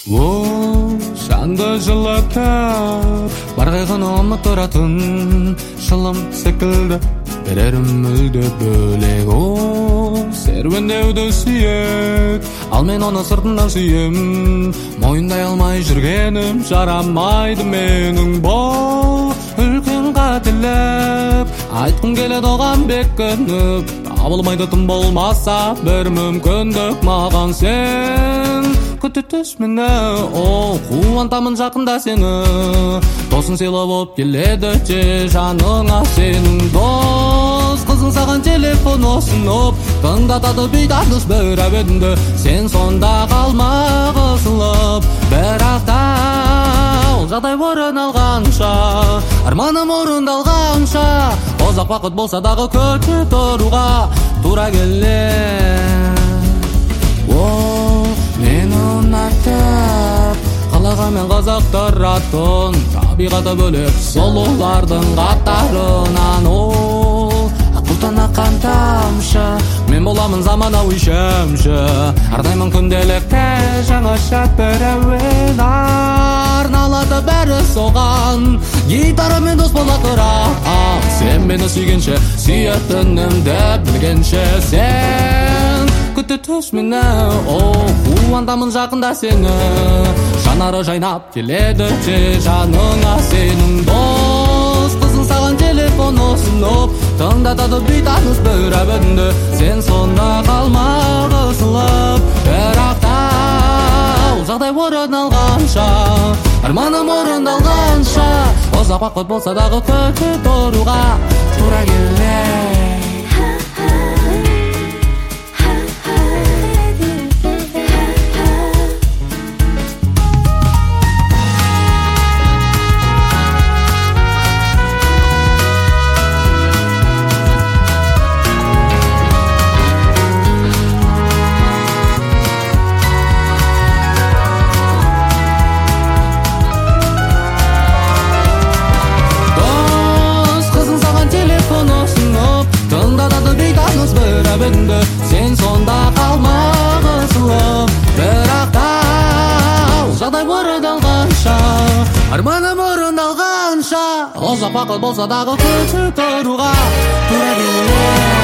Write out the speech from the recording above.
Жанды жылатып бар қайғыны ұмыттыратын шылым секілді берерім мүлде бөлек. Серуендеуді сүйет, ал мен оны сыртынан сүйем. Мойындай алмай жүргенім жарамайды менің. Бұл үлкен қателік, айтқым келеді оған бекініп. Табылмайды тым болмаса бір мүмкіндік маған сен. Күтітіш мені, қуантамын жақында сені. Досың сыйлы болып келеді же жаныңа сенің. Дос қызың саған телефон ұсынып тыңдатады бейтаныс бір әуенді. Сен сонда қалма қысылып, бірақ та ол жағдай орын алғанша, арманым орындалғанша, ұзақ уақыт болса дағы күте тұруға тура келер. Мені ұнатып қалағанмен қызықтыратын табиғаты бөлек сұлулардың қатарынан. Ол аққудан аққан тамшы, мен боламын заманауи шәмші. Арнаймын күнделікте жаңаша бір әуен, арналады бәрі соған. Гитарамен дос бола тұрам, сен мені сүйгенше, сүйетінімді білгенше. Сен күтітіш мені, қуантамын жақында сені. Жанары жайнап келеді же жаныңа сенің. Дос қызың саған телефон ұсынып тыңдатады бейтаныс бір әуенді. Сен сонда қалма қысылып, бірақ та ол жағдай орын алғанша, арманым орындалғанша, ұзақ уақыт болса дағы күте тұруға тура келер. Сен сонда қалма қысылып, бірақ та жағдай орындалғанша, арманым орындалғанша, ұзақ уақыт болса дағы күте тұруға тура келер.